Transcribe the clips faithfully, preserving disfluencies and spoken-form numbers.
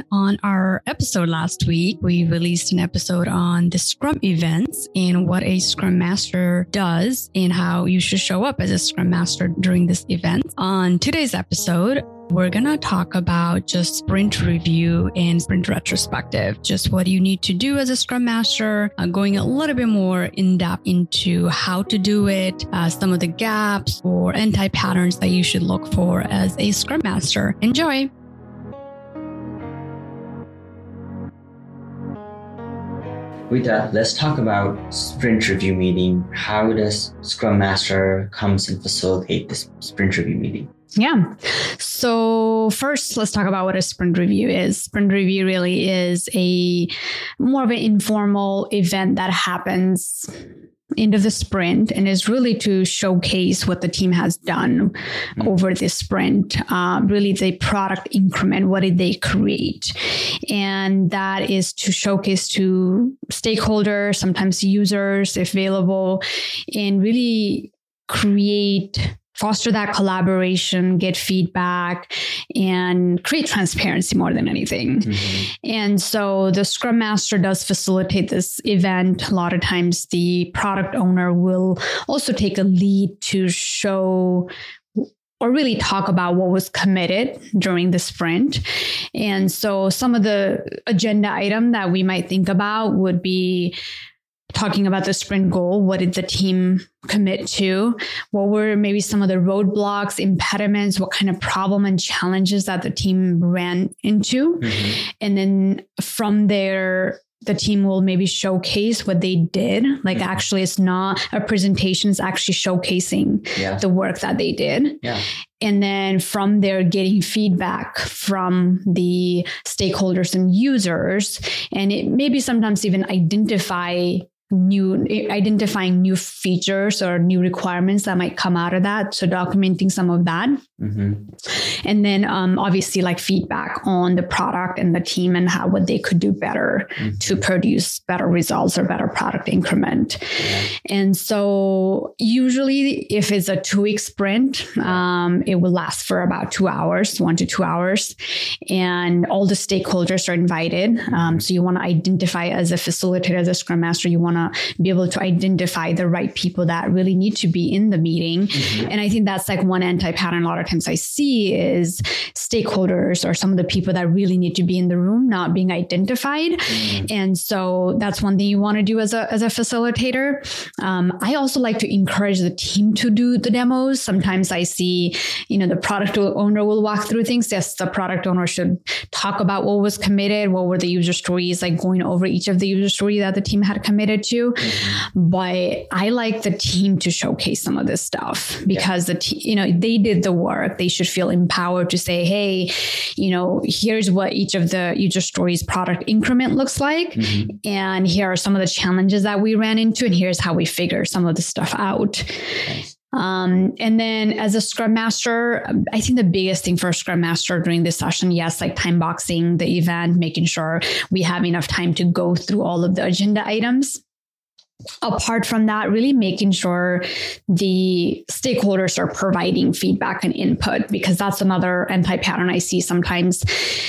on our episode last week, we released an episode on the Scrum events and what a Scrum Master does and how you should show up as a Scrum Master during this event. On today's episode, we're going to talk about just sprint review and sprint retrospective, just what you need to do as a Scrum Master, uh, going a little bit more in depth into how to do it, uh, some of the gaps or anti-patterns that you should look for as a Scrum Master. Enjoy. Rita, let's talk about sprint review meeting. How does Scrum Master comes and facilitate this sprint review meeting? Yeah. So first, let's talk about what a sprint review is. Sprint review really is a more of an informal event that happens end of the sprint and is really to showcase what the team has done mm-hmm. over this sprint, uh, really the product increment, what did they create? And that is to showcase to stakeholders, sometimes users if available, and really create foster that collaboration, get feedback, and create transparency more than anything. Mm-hmm. And so the Scrum Master does facilitate this event. A lot of times the product owner will also take a lead to show or really talk about what was committed during the sprint. And so some of the agenda item that we might think about would be talking about the sprint goal. What did the team commit to? What were maybe some of the roadblocks, impediments? What kind of problem and challenges that the team ran into? Mm-hmm. And then from there, the team will maybe showcase what they did. Like mm-hmm. actually, it's not a presentation, it's actually showcasing yeah. the work that they did. Yeah. And then from there, getting feedback from the stakeholders and users. And it maybe sometimes even identify new identifying new features or new requirements that might come out of that. So documenting some of that. Mm-hmm. And then um, obviously like feedback on the product and the team and how what they could do better mm-hmm. to produce better results or better product increment. Yeah. And so usually if it's a two week sprint, um, it will last for about two hours, one to two hours. And all the stakeholders are invited. Um, so you want to identify as a facilitator, as a Scrum Master, you want to be able to identify the right people that really need to be in the meeting. Mm-hmm. And I think that's like one anti-pattern a lot of times I see is stakeholders or some of the people that really need to be in the room not being identified. Mm-hmm. And so that's one thing you want to do as a, as a facilitator. Um, I also like to encourage the team to do the demos. Sometimes I see, you know, the product owner will walk through things. Yes, the product owner should talk about what was committed, what were the user stories, like going over each of the user stories that the team had committed to. Mm-hmm. But I like the team to showcase some of this stuff because yeah. the te- you know, they did the work. They should feel empowered to say, hey, you know, here's what each of the user stories product increment looks like. Mm-hmm. And here are some of the challenges that we ran into. And here's how we figure some of the stuff out. Nice. Um, and then as a Scrum Master, I think the biggest thing for a Scrum Master during this session, yes, like time boxing the event, making sure we have enough time to go through all of the agenda items. Apart from that, really making sure the stakeholders are providing feedback and input, because that's another anti-pattern I see sometimes.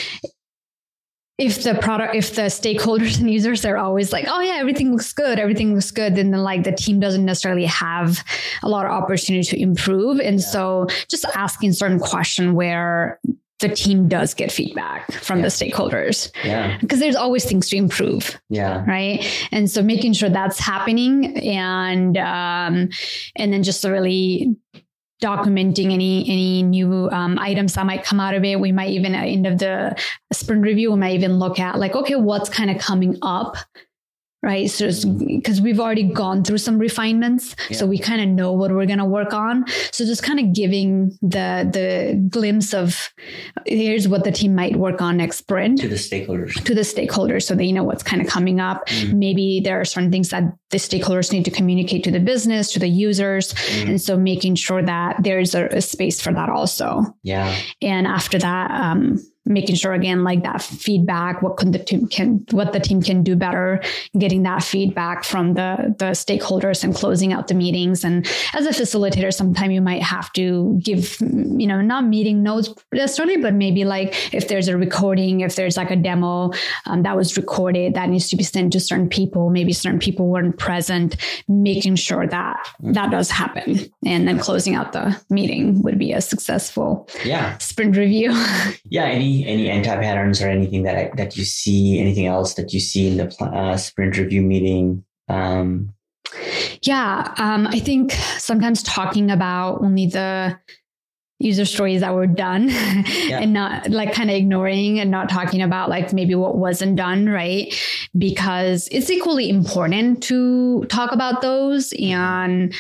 If the product, if the stakeholders and users are always like, oh yeah, everything looks good, everything looks good, then the, like the team doesn't necessarily have a lot of opportunity to improve. And yeah. so just asking certain question where the team does get feedback from yeah. the stakeholders. Yeah. Because there's always things to improve. Yeah. Right. And so making sure that's happening and, um, and then just really documenting any, any new, um, items that might come out of it. We might even at the end of the sprint review, we might even look at like, okay, what's kind of coming up. Right. So because we've already gone through some refinements, yeah. so we kind of know what we're going to work on. So just kind of giving the the glimpse of here's what the team might work on next sprint to the stakeholders, to the stakeholders. So they know what's kind of coming up. Mm. Maybe there are certain things that the stakeholders need to communicate to the business, to the users. Mm. And so making sure that there's a, a space for that also. Yeah. And after that, um, making sure again, like that feedback, what can the team can, what the team can do better, getting that feedback from the, the stakeholders and closing out the meetings. And as a facilitator, sometimes you might have to give, you know, not meeting notes necessarily, but maybe like if there's a recording, if there's like a demo um, that was recorded that needs to be sent to certain people, maybe certain people weren't present, making sure that that does happen. And then closing out the meeting would be a successful yeah. sprint review. Yeah. Any, any anti-patterns or anything that, I, that you see, anything else that you see in the uh, sprint review meeting? Um, yeah. Um, I think sometimes talking about only the user stories that were done yeah. and not like kind of ignoring and not talking about like maybe what wasn't done, right? Because it's equally important to talk about those. And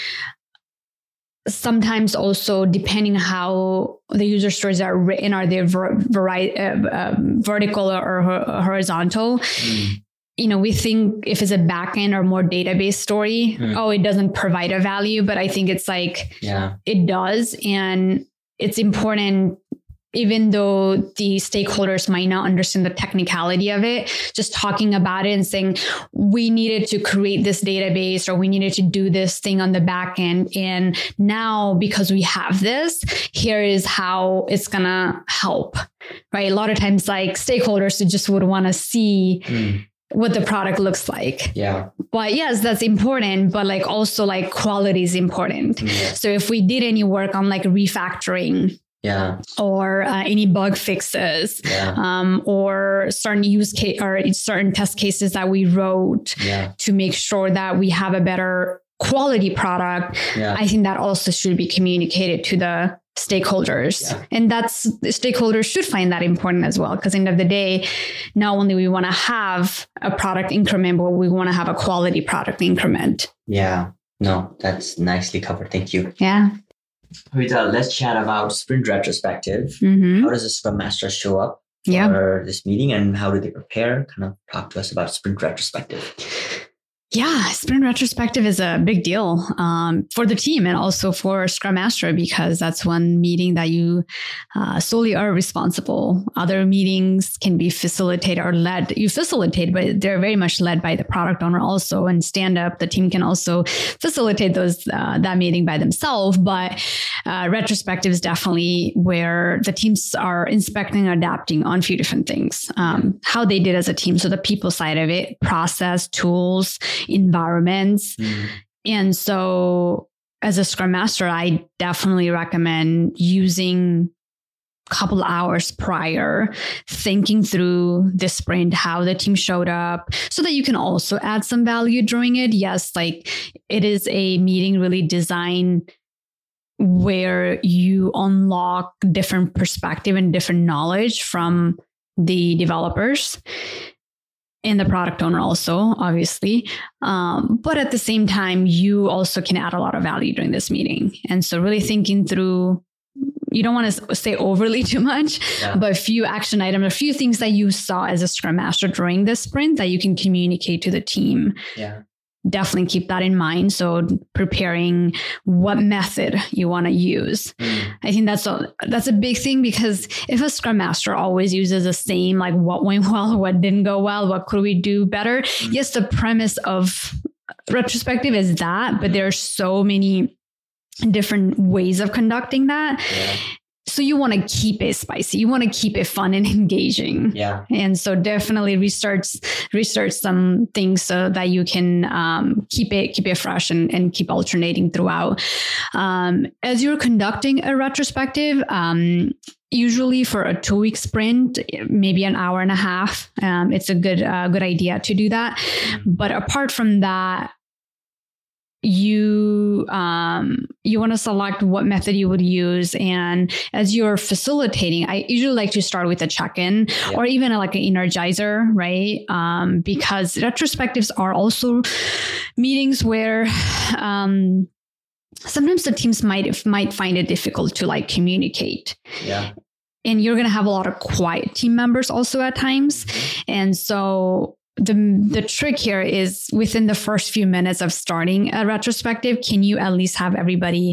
sometimes also depending how the user stories are written, are they ver- vari- uh, um, vertical or ho- horizontal? Mm. You know, we think if it's a backend or more database story, mm. oh, it doesn't provide a value, but I think it's like, yeah, it does. And it's important, even though the stakeholders might not understand the technicality of it, just talking about it and saying, we needed to create this database or we needed to do this thing on the back end. And now because we have this, here is how it's going to help, right? A lot of times like stakeholders just would want to see mm. what the product looks like. Yeah. But yes, that's important. But like also like quality is important. Yeah. So if we did any work on like refactoring, yeah, or uh, any bug fixes, yeah. um, or certain use case or certain test cases that we wrote yeah. to make sure that we have a better quality product, yeah. I think that also should be communicated to the stakeholders. Yeah. And that's the stakeholders should find that important as well. Because at the end of the day, not only we want to have a product increment, but we want to have a quality product increment. Yeah, no, that's nicely covered. Thank you. Yeah. Rita, let's chat about sprint retrospective. Mm-hmm. How does a Scrum Master show up yeah. for this meeting and how do they prepare? Kind of talk to us about sprint retrospective. Yeah, sprint retrospective is a big deal um, for the team and also for Scrum Master, because that's one meeting that you uh, solely are responsible. Other meetings can be facilitated or led. You facilitate, but they're very much led by the product owner also. And stand up, the team can also facilitate those uh, that meeting by themselves. But uh, retrospective is definitely where the teams are inspecting and adapting on a few different things. Um, how they did as a team, so the people side of it, process, tools, environments. Mm. And so as a Scrum Master, I definitely recommend using a couple hours prior, thinking through the sprint, how the team showed up, so that you can also add some value during it. Yes, like it is a meeting really designed where you unlock different perspective and different knowledge from the developers and the product owner also, obviously. Um, but at the same time, you also can add a lot of value during this meeting. And so really thinking through, you don't want to say overly too much, yeah. but a few action items, a few things that you saw as a Scrum Master during this sprint that you can communicate to the team. Yeah. Definitely keep that in mind. So preparing what method you want to use. Mm. I think that's a, that's a big thing, because if a Scrum Master always uses the same, like what went well, what didn't go well, what could we do better? Mm. Yes, the premise of retrospective is that, but there are so many different ways of conducting that. Yeah. So you want to keep it spicy. You want to keep it fun and engaging. Yeah. And so definitely research, research some things so that you can um, keep it, keep it fresh and, and keep alternating throughout. Um, as you're conducting a retrospective, um, usually for a two week sprint, maybe an hour and a half, um, it's a good, uh, good idea to do that. Mm-hmm. But apart from that, you um you want to select what method you would use. And as you're facilitating, I usually like to start with a check-in yeah. or even like an energizer, right? Um, because retrospectives are also meetings where um sometimes the teams might might find it difficult to like communicate. Yeah. And you're going to have a lot of quiet team members also at times. And so The the trick here is within the first few minutes of starting a retrospective, can you at least have everybody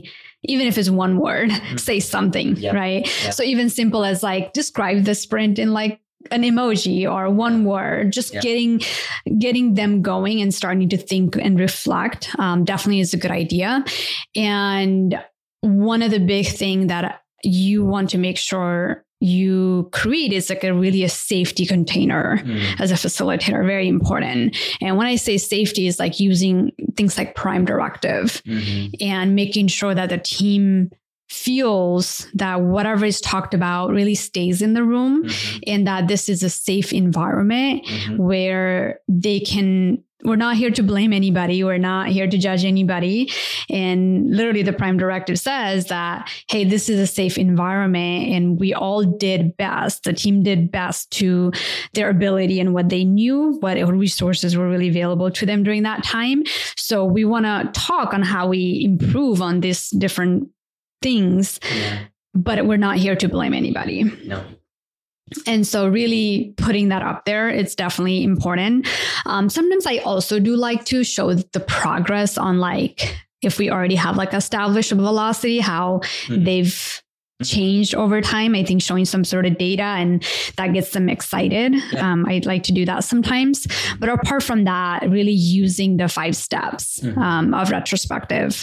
even if it's one word, mm-hmm. say something, yep. right? Yep. So even simple as like describe the sprint in like an emoji or one word, just yep. getting getting them going and starting to think and reflect um, definitely is a good idea. And one of the big thing that you want to make sure you create is like a really a safety container mm. as a facilitator, very important. And when I say safety, is like using things like Prime Directive mm-hmm. and making sure that the team feels that whatever is talked about really stays in the room mm-hmm. and that this is a safe environment mm-hmm. where they can, we're not here to blame anybody. We're not here to judge anybody. And literally the Prime Directive says that, hey, this is a safe environment and we all did best. The team did best to their ability and what they knew, what resources were really available to them during that time. So we want to talk on how we improve on these different things, yeah. but we're not here to blame anybody. No. And so really putting that up there, it's definitely important. Um, sometimes I also do like to show the progress on like, if we already have like established velocity, how mm-hmm. they've changed over time. I think showing some sort of data and that gets them excited. Yeah. Um, I'd like to do that sometimes. But apart from that, really using the five steps mm-hmm. um, of retrospective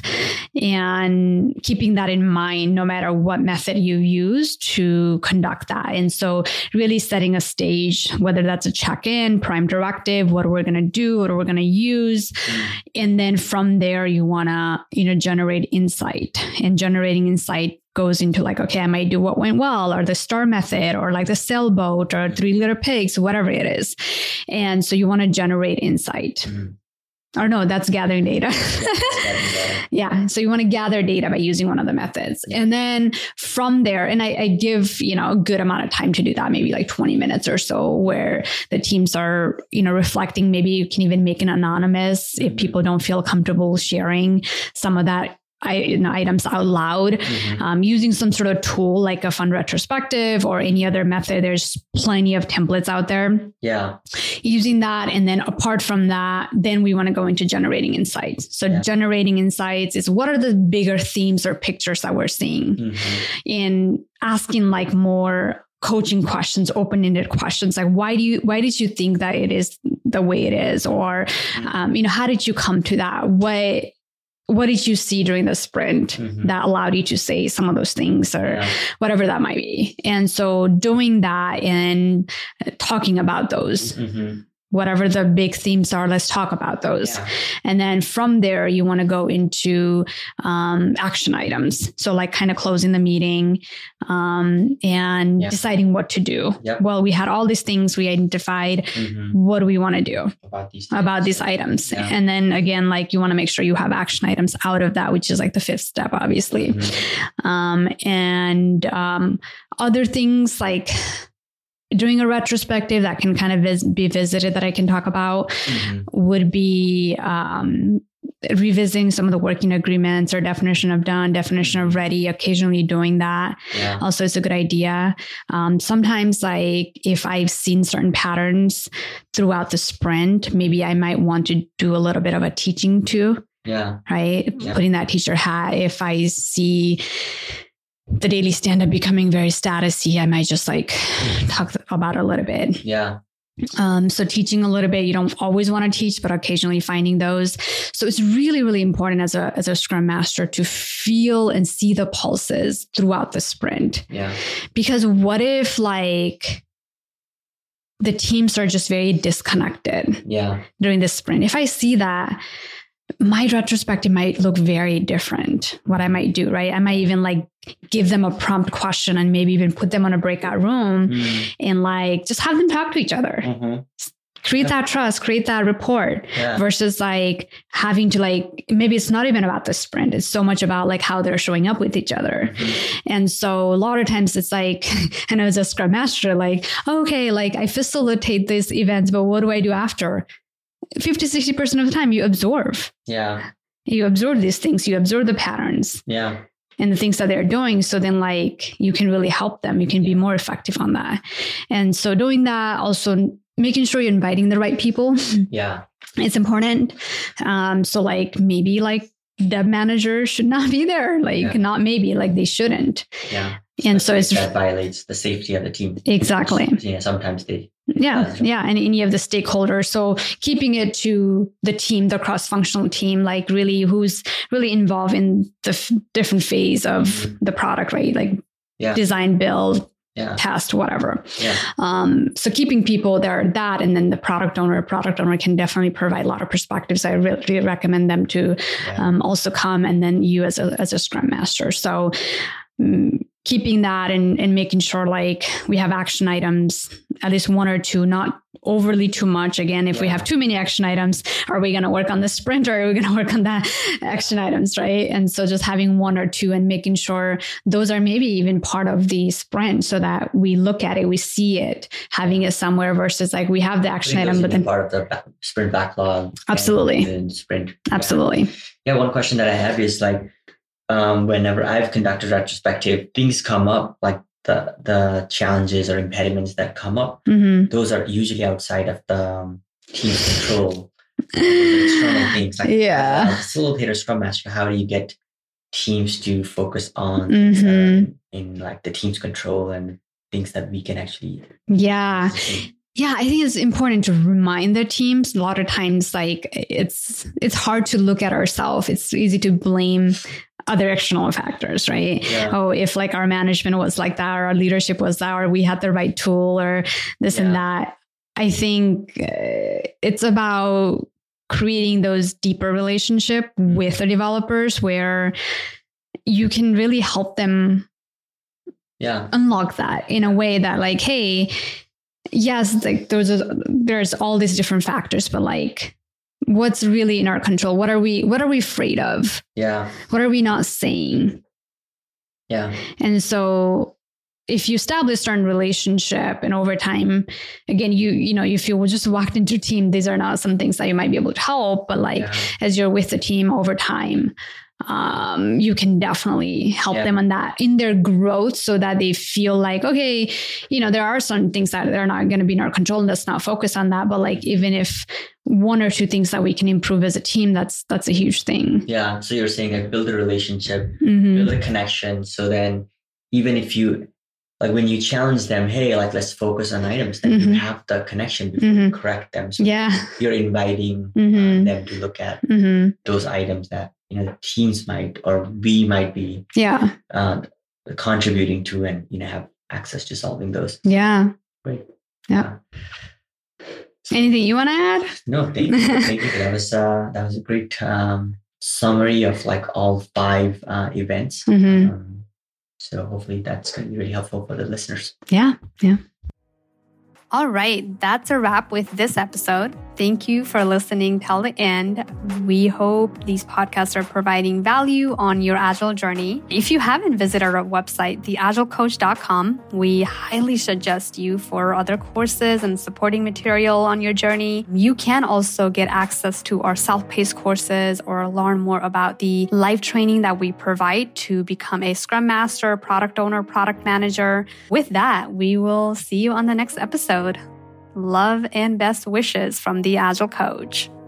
and keeping that in mind, no matter what method you use to conduct that. And so really setting a stage, whether that's a check-in, Prime Directive, what we're going to do, what we're going to use. Mm-hmm. And then from there, you want to, you know, generate insight, and generating insight goes into like, okay, I might do what went well, or the STAR method, or like the sailboat, or three little pigs, whatever it is. And so you want to generate insight. Mm-hmm. Or no, that's gathering data. Yeah, yeah. So you want to gather data by using one of the methods. Yeah. And then from there, and I, I give, you know, a good amount of time to do that, maybe like twenty minutes or so, where the teams are, you know, reflecting. Maybe you can even make it anonymous mm-hmm. if people don't feel comfortable sharing some of that I, you know, items out loud, mm-hmm. um, using some sort of tool like a fun retrospective or any other method. There's plenty of templates out there. Yeah. Using that. And then apart from that, then we want to go into generating insights. So yeah. generating insights is what are the bigger themes or pictures that we're seeing mm-hmm. in asking like more coaching questions, open-ended questions, like why do you, why did you think that it is the way it is? Or, um, you know, how did you come to that? What, What did you see during the sprint mm-hmm. that allowed you to say some of those things or yeah. whatever that might be? And so doing that and talking about those, mm-hmm. whatever the big themes are, let's talk about those. Yeah. And then from there, you want to go into um, action items. So like kind of closing the meeting um, and yeah. deciding what to do. Yep. Well, we had all these things we identified. Mm-hmm. What do we want to do about these, about these items? Yeah. And then again, like you want to make sure you have action items out of that, which is like the fifth step, obviously. Mm-hmm. Um, and um, other things like doing a retrospective that can kind of vis- be visited that I can talk about mm-hmm. would be um, revisiting some of the working agreements or definition of done, definition of ready, occasionally doing that. Yeah. Also, it's a good idea. Um, sometimes like if I've seen certain patterns throughout the sprint, maybe I might want to do a little bit of a teaching too. Yeah. Right. Yeah. Putting that teacher hat. If I see the daily stand-up becoming very statusy, I might just like talk about it a little bit. Yeah. Um, so teaching a little bit, you don't always want to teach, but occasionally finding those. So it's really, really important as a, as a Scrum Master to feel and see the pulses throughout the sprint. Yeah. Because what if like the teams are just very disconnected yeah. during this sprint? If I see that, my retrospective might look very different. What I might do, right? I might even like give them a prompt question and maybe even put them on a breakout room mm. and like just have them talk to each other. Mm-hmm. Create yeah. that trust, create that rapport yeah. versus like having to like, maybe it's not even about the sprint. It's so much about like how they're showing up with each other. Mm-hmm. And so a lot of times it's like, I know as a Scrum Master, like, okay, like I facilitate these events, but what do I do after? fifty, sixty percent of the time you absorb. Yeah. You absorb these things, you absorb the patterns. Yeah. And the things that they're doing. So then like you can really help them. You can be more effective on that. And so doing that, also making sure you're inviting the right people. Yeah. It's important. Um, so like maybe like the manager should not be there. Like yeah. not maybe, like they shouldn't. Yeah. And so it's that violates the safety of the team. Exactly. Yeah. Sometimes they. Yeah. Uh, yeah. And any of the stakeholders. So keeping it to the team, the cross-functional team, like really who's really involved in the f- different phase of mm-hmm. the product, right? Like yeah. design, build, yeah. test, whatever. Yeah. Um, so keeping people there, that, and then the product owner, product owner can definitely provide a lot of perspectives. I really, really recommend them to yeah. um, also come, and then you as a, as a Scrum Master. So um, keeping that and, and making sure like we have action items, at least one or two, not overly too much. Again, if yeah. we have too many action items, are we going to work on the sprint or are we going to work on the action items, right? And so just having one or two and making sure those are maybe even part of the sprint so that we look at it, we see it, having it somewhere versus like we have the action item, but then part of the sprint backlog. Absolutely. And, and sprint. Absolutely. Yeah. yeah. One question that I have is like, um, whenever I've conducted retrospective, things come up like the the challenges or impediments that come up, mm-hmm. those are usually outside of the um, team's control. External things like yeah. uh, facilitator, Scrum Master. How do you get teams to focus on mm-hmm. things that are in like the team's control and things that we can actually? Yeah. Yeah, I think it's important to remind the teams. A lot of times, like it's it's hard to look at ourselves. It's easy to blame other external factors, right? Yeah. Oh, if like our management was like that, or our leadership was that, or we had the right tool, or this yeah. and that. I think uh, it's about creating those deeper relationship with the developers where you can really help them yeah. unlock that in a way that like, hey, yes, like those are, there's all these different factors, but like what's really in our control? What are we, what are we afraid of? Yeah. What are we not saying? Yeah. And so if you establish a certain relationship and over time, again, you, you know, you feel well, just walked into a team, these are not some things that you might be able to help, but like yeah. as you're with the team over time, um, you can definitely help yeah. them on that in their growth so that they feel like, okay, you know, there are some things that are not going to be in our control and let's not focus on that. But like, even if one or two things that we can improve as a team, that's, that's a huge thing. Yeah. So you're saying like build a relationship, mm-hmm. build a connection. So then even if you, like when you challenge them, hey, like let's focus on items, then mm-hmm. you have the connection before mm-hmm. you correct them. So yeah. you're inviting mm-hmm. uh, them to look at mm-hmm. those items that, you know, the teams might, or we might be yeah. uh, contributing to and, you know, have access to solving those. Yeah. Great. Yeah. Uh, Anything you want to add? No, thank you. Thank you. That was, uh, that was a great um, summary of like all five uh, events. Mm-hmm. Um, So hopefully that's going to be really helpful for the listeners. Yeah. Yeah. All right, that's a wrap with this episode. Thank you for listening till the end. We hope these podcasts are providing value on your Agile journey. If you haven't visited our website, the agile coach dot com, we highly suggest you for other courses and supporting material on your journey. You can also get access to our self-paced courses or learn more about the live training that we provide to become a Scrum Master, Product Owner, Product Manager. With that, we will see you on the next episode. Love and best wishes from the Agile Coach.